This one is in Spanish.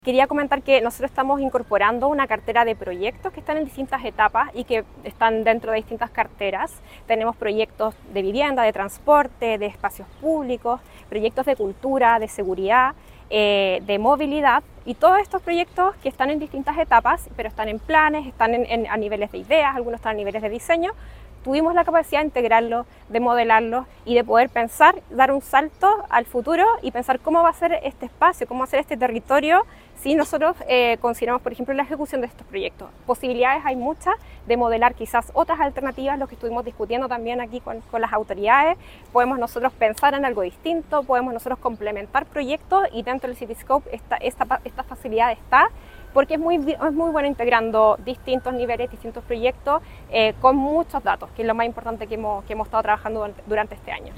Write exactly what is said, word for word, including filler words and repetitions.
Quería comentar que nosotros estamos incorporando una cartera de proyectos que están en distintas etapas y que están dentro de distintas carteras. Tenemos proyectos de vivienda, de transporte, de espacios públicos, proyectos de cultura, de seguridad, eh, de movilidad, y todos estos proyectos que están en distintas etapas, pero están en planes, están en, en, a niveles de ideas, algunos están a niveles de diseño. Tuvimos la capacidad de integrarlos, de modelarlos y de poder pensar, dar un salto al futuro y pensar cómo va a ser este espacio, cómo va a ser este territorio si nosotros eh, consideramos, por ejemplo, la ejecución de estos proyectos. Posibilidades hay muchas de modelar quizás otras alternativas, lo que estuvimos discutiendo también aquí con, con las autoridades. Podemos nosotros pensar en algo distinto, podemos nosotros complementar proyectos, y dentro del Cityscope esta, esta, esta facilidad está, porque es muy, es muy bueno integrando distintos niveles, distintos proyectos eh, con muchos datos, que es lo más importante que hemos, que hemos estado trabajando durante, durante este año.